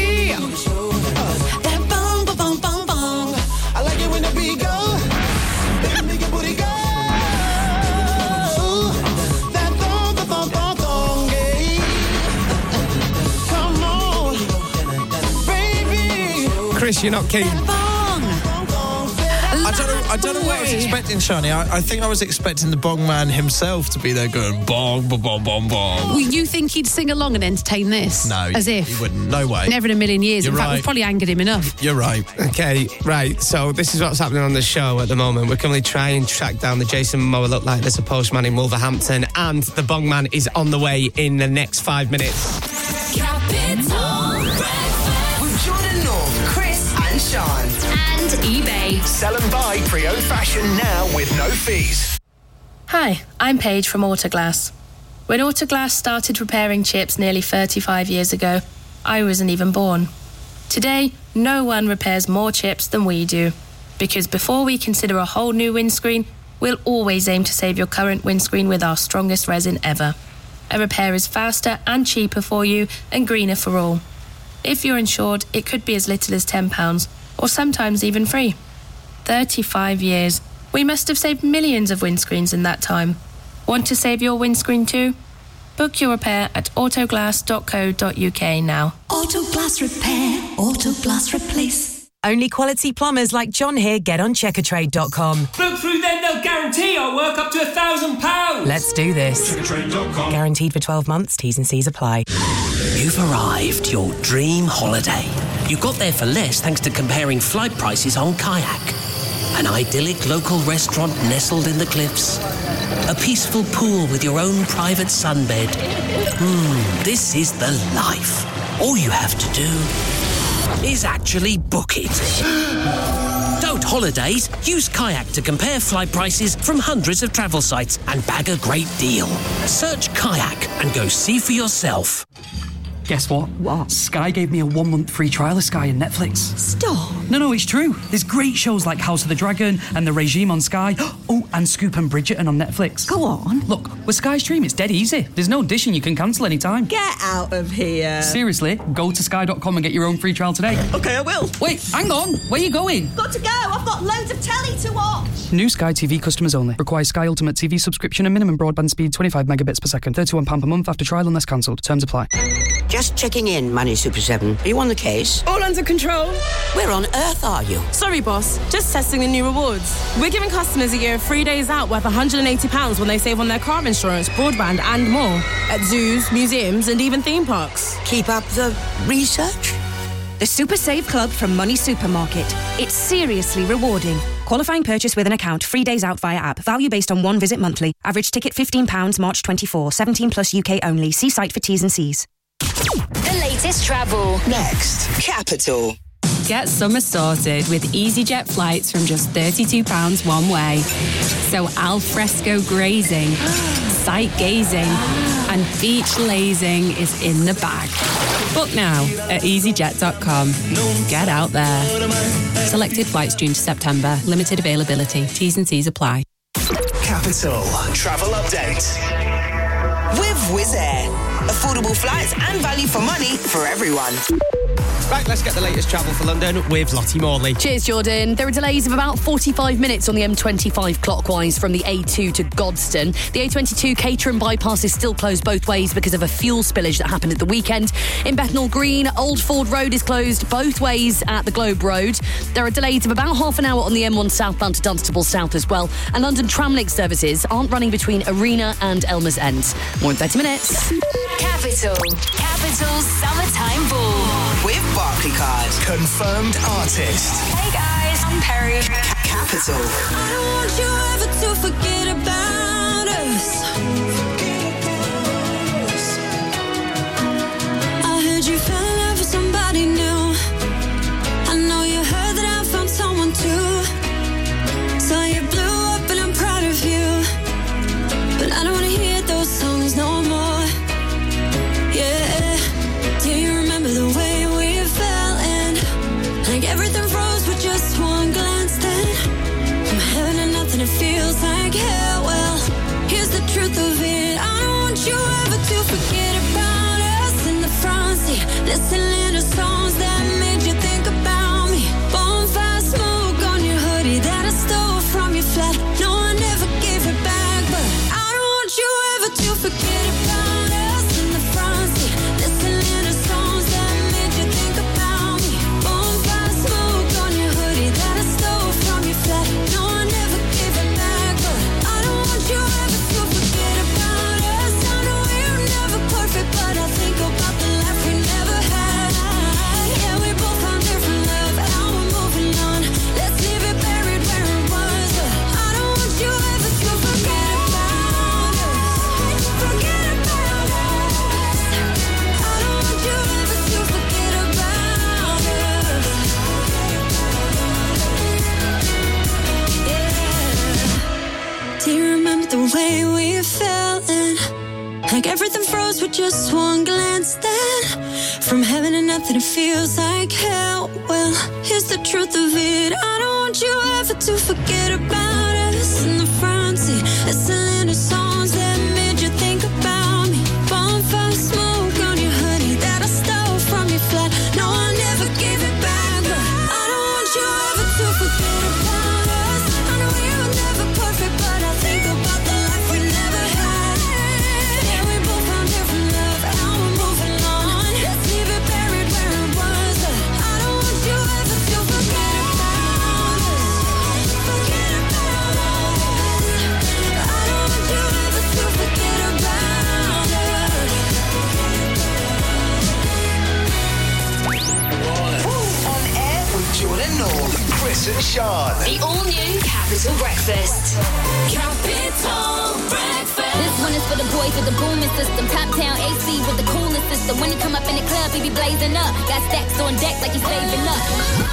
Chris, you're not keen. I don't know. I don't know what I was expecting, Shani. I, I think I was expecting the bong man himself to be there going bong, bong, bong, bong, bong. Well, you think he'd sing along and entertain this? No, as if he wouldn't. No way. Never in a million years. You're in fact, right. we've probably angered him enough. You're right. Okay, right. So this is what's happening on the show at the moment. We're currently trying to track down the Jason Momoa look like there's a postman in Wolverhampton, and the bong man is on the way in the next five minutes. Capital Breakfast with Jordan North, Chris and Sean. And eBay. Sell and buy pre-owned fashion now with no fees. Hi, I'm Paige from Autoglass. When Autoglass started repairing chips nearly thirty-five years ago, I wasn't even born. Today, no one repairs more chips than we do. Because before we consider a whole new windscreen, we'll always aim to save your current windscreen with our strongest resin ever. A repair is faster and cheaper for you and greener for all. If you're insured, it could be as little as ten pounds, or sometimes even free. thirty-five years. We must have saved millions of windscreens in that time. Want to save your windscreen too? Book your repair at autoglass dot co dot uk now. Autoglass repair, Autoglass replace. Only quality plumbers like John here get on checkertrade dot com. Book through them, they'll guarantee our work up to a thousand pounds. Let's do this. checkertrade dot com. Guaranteed for twelve months, T's and C's apply. You've arrived, your dream holiday. You got there for less thanks to comparing flight prices on Kayak. An idyllic local restaurant nestled in the cliffs. A peaceful pool with your own private sunbed. Hmm, this is the life. All you have to do is actually book it. Don't holidays. Use Kayak to compare flight prices from hundreds of travel sites and bag a great deal. Search Kayak and go see for yourself. Guess what? What? Sky gave me a one-month free trial of Sky and Netflix. Stop. No, no, it's true. There's great shows like House of the Dragon and The Regime on Sky. Oh, and Scoop and Bridgerton on Netflix. Go on. Look, with Sky Stream, it's dead easy. There's no addition you can cancel anytime. Get out of here. Seriously, go to sky dot com and get your own free trial today. Okay, I will. Wait, hang on. Where are you going? Got to go. I've got loads of telly to watch. New Sky T V customers only. Requires Sky Ultimate T V subscription and minimum broadband speed twenty-five megabits per second. thirty-one pounds per month after trial unless cancelled. Terms apply. Just checking in, Money Super seven. Are you on the case? All under control. Where on earth are you? Sorry, boss. Just testing the new rewards. We're giving customers a year of free days out worth one hundred eighty pounds when they save on their car insurance, broadband and more. At zoos, museums and even theme parks. Keep up the research? The Super Save Club from Money Supermarket. It's seriously rewarding. Qualifying purchase with an account, free days out via app. Value based on one visit monthly. Average ticket fifteen pounds, March twenty-fourth. seventeen plus U K only. See site for T's and C's. The latest travel. Next, Capital. Get summer sorted with EasyJet flights from just thirty-two pounds one way. So al fresco grazing, sight gazing, and beach lazing is in the bag. Book now at easyjet dot com. Get out there. Selected flights June to September. Limited availability. T's and C's apply. Capital Travel Update. With Wizz Air. Affordable flights and value for money for everyone. Right, let's get the latest travel for London with Lottie Morley. Cheers, Jordan. There are delays of about forty-five minutes on the M twenty-five clockwise from the A two to Godstone. The A twenty-two Caterham bypass is still closed both ways because of a fuel spillage that happened at the weekend. In Bethnal Green, Old Ford Road is closed both ways at the Globe Road. There are delays of about half an hour on the M one southbound to Dunstable South as well. And London Tramlink services aren't running between Arena and Elmer's End. More in thirty minutes. Capital. Capital Summertime Ball. With Barclaycard. Confirmed artist. Hey guys, I'm Perry. Capital. I don't want you ever to forget about us. I heard you fell in love with somebody new. I know you heard that I found someone too. So you blew up and I'm proud of you. But I don't want to hear those songs no more. Yeah. Do you remember the way we fell in? Like everything froze with just one glance then. From heaven to nothing, it feels like hell. Well, here's the truth of it. I don't want you ever to forget about us in the front seat. Listening to songs that made you think about me. Bonfire smoke on your hoodie that I stole from your flat. No, I never gave it back, but I don't want you ever to forget about us in the front seat. Listening to songs that made you think about me. Bonfire smoke on your hoodie that I stole from your flat. No, I never gave it back, but I don't want you ever to forget about us. I know we're never perfect, but I think about the life we never had. Yeah, we both found different love, and now we're moving on. Let's leave it buried where it was. But I don't want you ever to forget about us. Forget about us. I don't want you ever to forget about us. Yeah. Do you remember the way we fell in? Like everything froze with just one glance then. From heaven to nothing, it feels like hell. Well, here's the truth of it. I don't want you ever to forget about us in the front seat. Listening to songs that made you think about me. Bonfire smoke on your hoodie that I stole from your flat. No, I never gave it back, but I don't want you ever to forget about us. I know we were never perfect, but I think about the life we never had. Yeah, we both found different love, and now we're moving on. Let's leave it buried where it was. But I don't want you ever to forget about us. Forget about us. I don't want you ever to forget about us. On air with Jordan North. Chris and Sean. The all-new Capital Breakfast. Capital Breakfast. This one is for the boys with the booming system. Top town A C with the coolest system. When he come up in the club, he be blazing up. Got stacks on deck like he's saving up.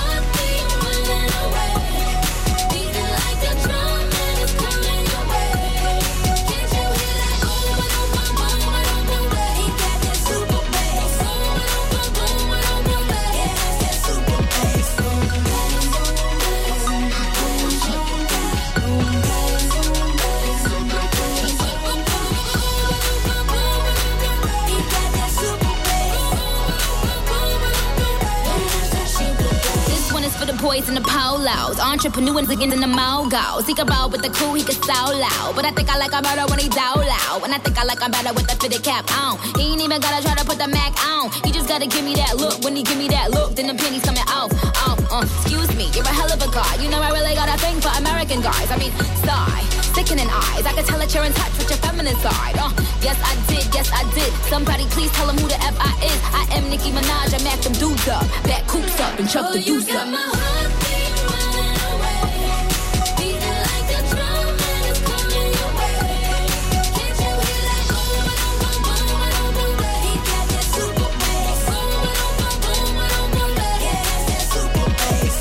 For the boys in the polos, entrepreneurs again in the mogos. He can ball with the cool, he can so loud. But I think I like him better when he down loud. And I think I like him better with the fitted cap on. He ain't even gotta try to put the Mac on. He just gotta give me that look. When he give me that look, then the pennies coming off. Off, uh, excuse me, you're a hell of a guy. You know I really got a thing for American guys. I mean, sigh, sickening eyes. I can tell that you're in touch with your feminine side. Uh, yes I did, yes I did. Somebody please tell him who the F I is. I am Nicki Minaj, I mack them dudes up. Back coops up and chuck Oh, the you deuce got up. my heartbeat running away, beating like a drum and it's coming your way. Can't you hear that? Boom, boom, boom, boom, boom, boom. He got that super bass. Boom, boom, boom, boom, boom, boom. Yeah, that's that super bass.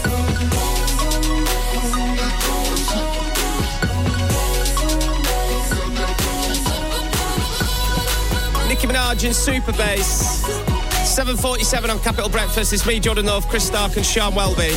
Nicki Minaj and Super Bass. seven forty-seven on Capital Breakfast. It's me, Jordan North, Chris Stark and Sean Welby.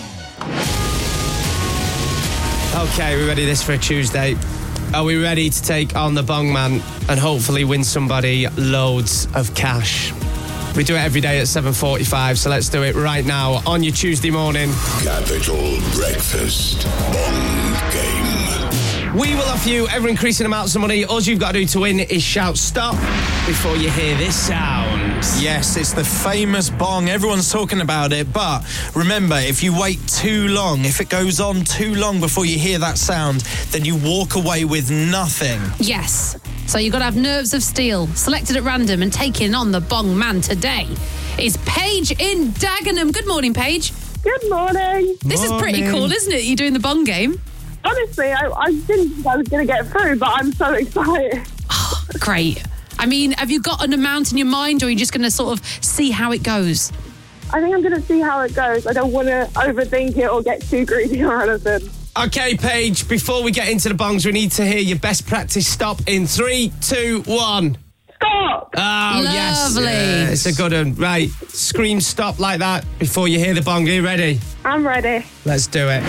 OK, we're ready this for a Tuesday. Are we ready to take on the Bong Man and hopefully win somebody loads of cash? We do it every day at seven forty-five, so let's do it right now on your Tuesday morning. Capital Breakfast Bong Game. We will offer you ever-increasing amounts of money. All you've got to do to win is shout stop before you hear this sound. Yes, it's the famous bong. Everyone's talking about it. But remember, if you wait too long, if it goes on too long before you hear that sound, then you walk away with nothing. Yes. So you've got to have nerves of steel, selected at random and taking on the Bong Man today is Paige in Dagenham. Good morning, Paige. Good morning. This is pretty cool, isn't it? You're doing the Bong game. Honestly, I, I didn't think I was going to get through, but I'm so excited. Oh, great. I mean, have you got an amount in your mind, or are you just going to sort of see how it goes? I think I'm going to see how it goes. I don't want to overthink it or get too greedy or anything. OK, Paige, before we get into the bongs, we need to hear your best practice stop in three, two, one. Stop! Oh, yes. Lovely. Yeah, it's a good one. Right, scream stop like that before you hear the bong. Are you ready? I'm ready. Let's do it.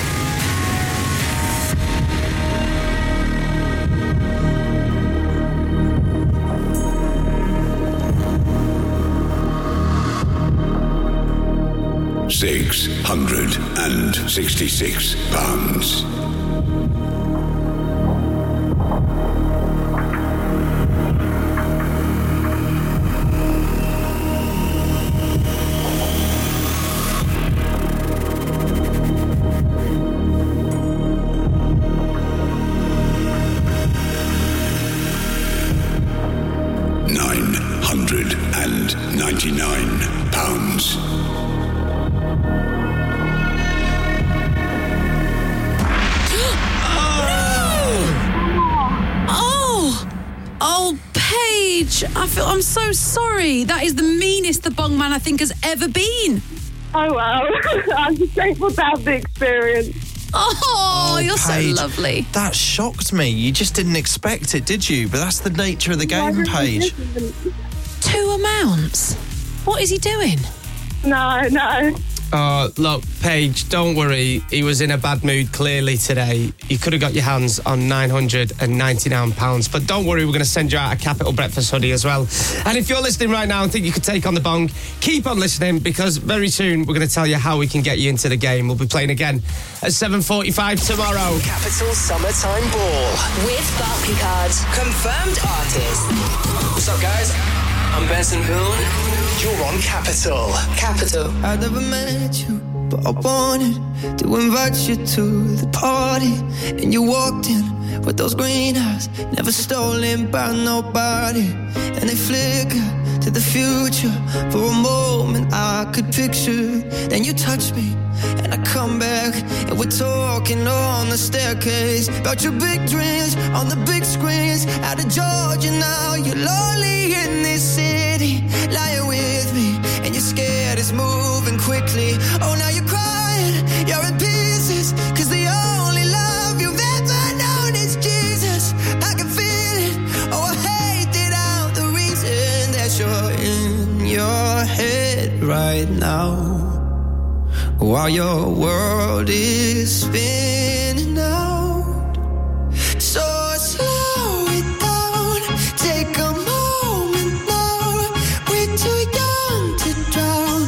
Six hundred and sixty-six pounds. Nine hundred and ninety-nine pounds. Oh, Paige, I feel I'm so sorry. That is the meanest the Bong Man I think has ever been. Oh, wow. I'm just grateful to have the experience. Oh, Oh, you're Paige, so lovely. That shocked me. You just didn't expect it, did you? But that's the nature of the game, Paige. Two amounts? What is he doing? No, no. Oh, look, Paige, don't worry. He was in a bad mood clearly today. You could have got your hands on nine hundred ninety-nine pounds. But don't worry, we're going to send you out a Capital Breakfast hoodie as well. And if you're listening right now and think you could take on the bong, keep on listening, because very soon we're going to tell you how we can get you into the game. We'll be playing again at seven forty-five tomorrow. Capital Summertime Ball. With Barclaycard. Confirmed artist. What's up, guys? I'm Benson Boone. You're on Capital. Capital. I never met you, but I wanted to invite you to the party. And you walked in with those green eyes, never stolen by nobody. And they flicker to the future. For a moment I could picture. Then you touch me and I come back, and we're talking on the staircase about your big dreams on the big screens. Out of Georgia now, you're lonely in this city, lying with me, and you're scared it's moving quickly. Oh, now you're crying, you're in pieces, cause the only love you've ever known is Jesus. I can feel it, oh, I hate it out, the reason that you're in your head right now, while your world is spinning out. So slow it down, take a moment now. We're too young to drown.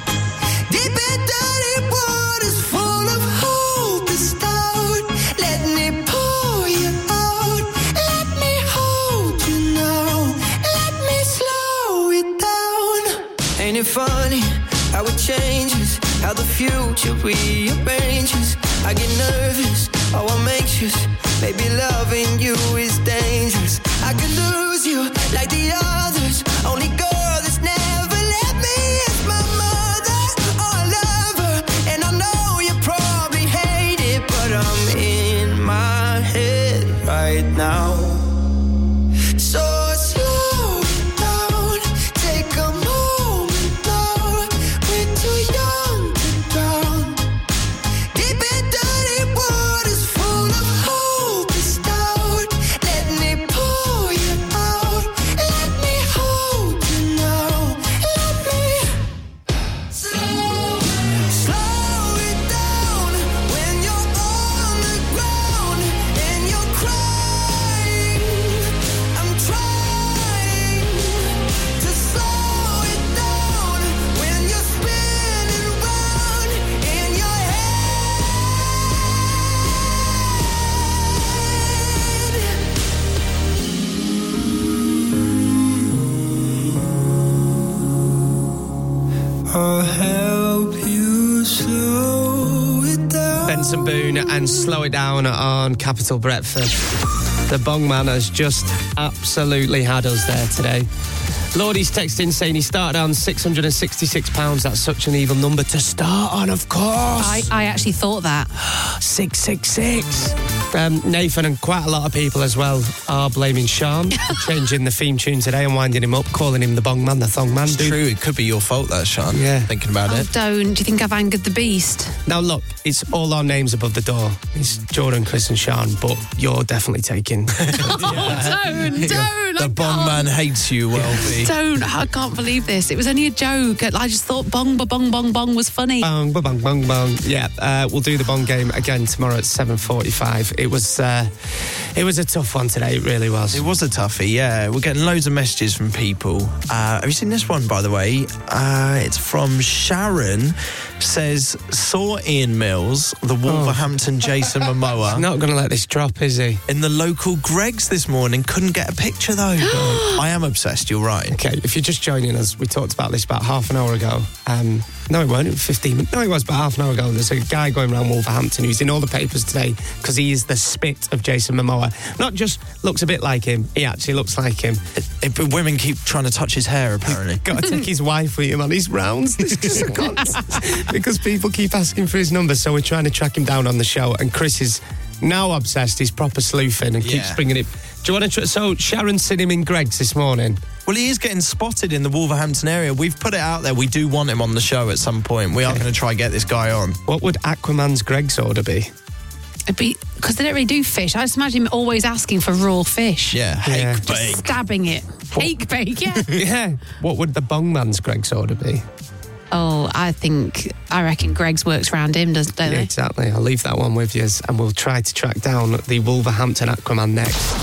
Deep in dirty waters full of hope to start. Let me pull you out. Let me hold you now. Let me slow it down. Ain't it funny how it changes? How the future rearranges. I get nervous, oh I'm anxious. Maybe loving you is dangerous. I could lose you like the others. Only girl that's never let me is my mother. Oh, I love her, and I know you probably hate it, but I'm in my head right now. So slow it down, take a moment now. We're too young. Deep in dirty waters full of hope to start. Let me pull you out. Let me I'll help you slow it down. Benson Boone and Slow It Down on Capital Breakfast. The Bong Man has just absolutely had us there today. Lordie's texting saying he started on six hundred sixty-six pounds. That's such an evil number to start on, of course. I, I actually thought that. six six six. Um, Nathan and quite a lot of people as well are blaming Sean for changing the theme tune today and winding him up, calling him the Bong Man, the Thong Man. It's dude. true, it could be your fault, that, Sean. Yeah. Thinking about Oh, it. don't. Do you think I've angered the beast? Now, look, it's all our names above the door. It's Jordan, Chris and Sean, but you're definitely taking... Oh, don't, don't. The I Bong can't. Man hates you, Welby. Don't. I can't believe this. It was only a joke. I just thought bong, ba, bong, bong, bong was funny. Bong, ba, bong, bong, bong. Yeah, uh, we'll do the Bong game again tomorrow at seven forty-five. It was uh, it was a tough one today, it really was. It was a toughie, yeah. We're getting loads of messages from people. Uh, have you seen this one, by the way? Uh, it's from Sharon. Says, saw Ian Mills, the Wolverhampton Jason Momoa. Not going to let this drop, is he? In the local Greggs this morning. Couldn't get a picture, though. I am obsessed, you're right. Okay, if you're just joining us, we talked about this about half an hour ago. Um, no, it weren't. It was fifteen minutes. No, it was about half an hour ago. There's a guy going around Wolverhampton who's in all the papers today because he is the spit of Jason Momoa. Not just looks a bit like him, he actually looks like him. It, it, women keep trying to touch his hair, apparently. Got to take his wife with him on his rounds. This just I can't- because people keep asking for his number, so we're trying to track him down on the show. And Chris is now obsessed. He's proper sleuthing and keeps Yeah. bringing it. Do you want to? Tr- so Sharon's seen him in Greggs this morning. Well, he is getting spotted in the Wolverhampton area. We've put it out there. We do want him on the show at some point. We are going to try and get this guy on. What would Aquaman's Greggs order be? It'd be because they don't really do fish. I just imagine him always asking for raw fish. Yeah, hake Yeah. bake. Just stabbing it. Hake bake, yeah. Yeah. What would the Bong Man's Greggs order be? Oh, I think, I reckon Greggs works round him, does, don't Yeah, they? exactly. I'll leave that one with you, and we'll try to track down the Wolverhampton Aquaman next.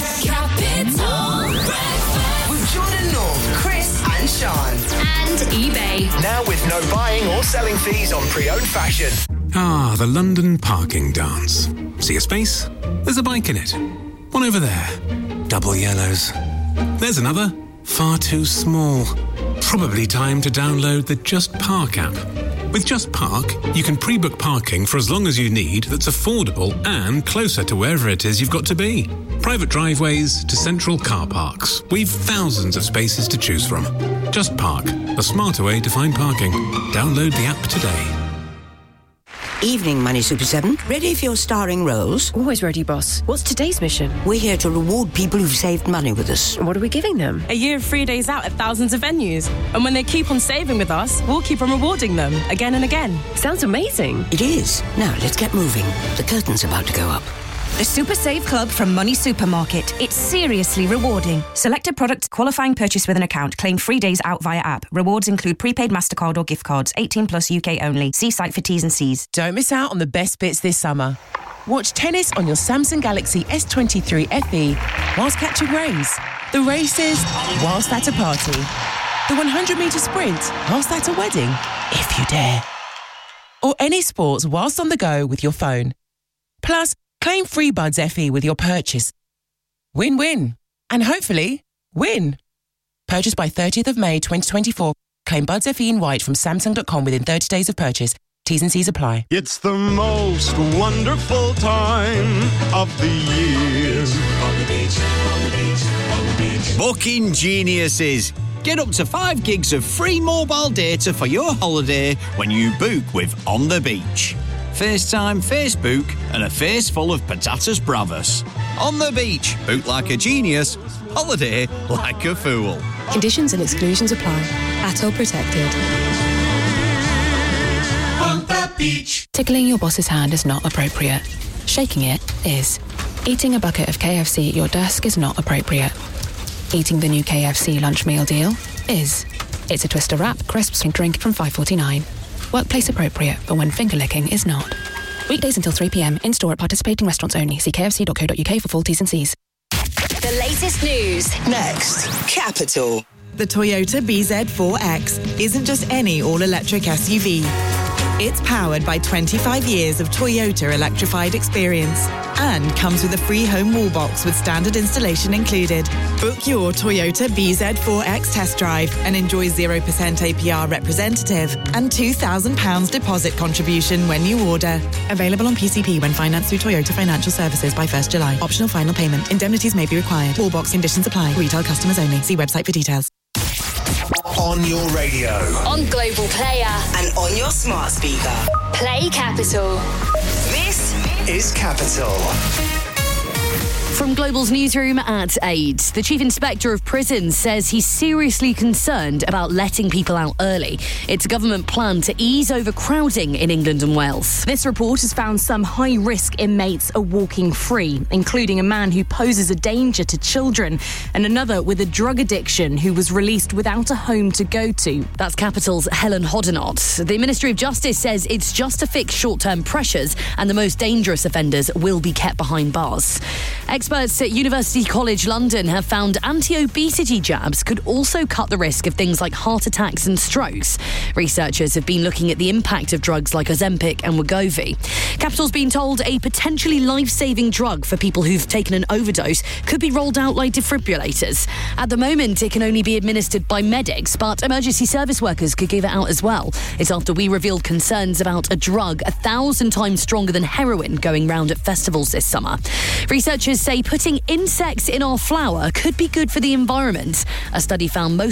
Capital With Jordan North, Chris and Sean. and eBay. Now with no buying or selling fees on pre-owned fashion. Ah, the London parking dance. See a space? There's a bike in it. One over there. Double yellows. There's another. Far too small. Probably time to download the Just Park app. With Just Park, you can pre-book parking for as long as you need that's affordable and closer to wherever it is you've got to be. Private driveways to central car parks. We've thousands of spaces to choose from. Just Park, the smarter way to find parking. Download the app today. Evening, Money Super seven. Ready for your starring roles? Always ready, boss. What's today's mission? We're here to reward people who've saved money with us. What are we giving them? A year of free days out at thousands of venues. And when they keep on saving with us, we'll keep on rewarding them again and again. Sounds amazing. It is. Now, let's get moving. The curtain's about to go up. The Super Save Club from Money Supermarket. It's seriously rewarding. Selected products, qualifying purchase with an account. Claim free days out via app. Rewards include prepaid MasterCard or gift cards. eighteen plus U K only. See site for T's and C's. Don't miss out on the best bits this summer. Watch tennis on your Samsung Galaxy S twenty-three F E whilst catching rays. The races whilst at a party. The one hundred metre sprint whilst at a wedding, if you dare. Or any sports whilst on the go with your phone. Plus, claim free Buds F E with your purchase. Win-win. And hopefully, win. Purchase by thirtieth of May twenty twenty-four. Claim Buds F E in white from Samsung dot com within thirty days of purchase. T's and C's apply. It's the most wonderful time of the year. On the beach, on the beach, on the beach. Booking geniuses. Get up to five gigs of free mobile data for your holiday when you book with On the Beach. FaceTime, Facebook, and a face full of patatas bravas. On the beach, book like a genius, holiday like a fool. Conditions and exclusions apply. Atoll protected. On the beach. Tickling your boss's hand is not appropriate. Shaking it is. Eating a bucket of K F C at your desk is not appropriate. Eating the new K F C lunch meal deal is. It's a Twister wrap, crisps and drink from five forty-nine. Workplace appropriate, but when finger licking is not. Weekdays until three p.m. in-store at participating restaurants only. See k f c dot co dot u k for full T's and C's. The latest news. Next, Capital. The Toyota B Z four X isn't just any all-electric S U V. It's powered by twenty-five years of Toyota electrified experience and comes with a free home wall box with standard installation included. Book your Toyota B Z four X test drive and enjoy zero percent A P R representative and two thousand pounds deposit contribution when you order. Available on P C P when financed through Toyota Financial Services by first July. Optional final payment. Indemnities may be required. Wall box conditions apply. Retail customers only. See website for details. On your radio. On Global Player. And on your smart speaker. Play Capital. This is Capital. From Global's newsroom at eight, the Chief Inspector of Prisons says he's seriously concerned about letting people out early. It's a government plan to ease overcrowding in England and Wales. This report has found some high-risk inmates are walking free, including a man who poses a danger to children and another with a drug addiction who was released without a home to go to. That's Capital's Helen Hoddinott. The Ministry of Justice says it's just to fix short-term pressures and the most dangerous offenders will be kept behind bars. Experts at University College London have found anti-obesity jabs could also cut the risk of things like heart attacks and strokes. Researchers have been looking at the impact of drugs like Ozempic and Wegovy. Capital's been told a potentially life-saving drug for people who've taken an overdose could be rolled out like defibrillators. At the moment, it can only be administered by medics, but emergency service workers could give it out as well. It's after we revealed concerns about a drug a thousand times stronger than heroin going round at festivals this summer. Researchers say putting insects in our flour could be good for the environment. A study found most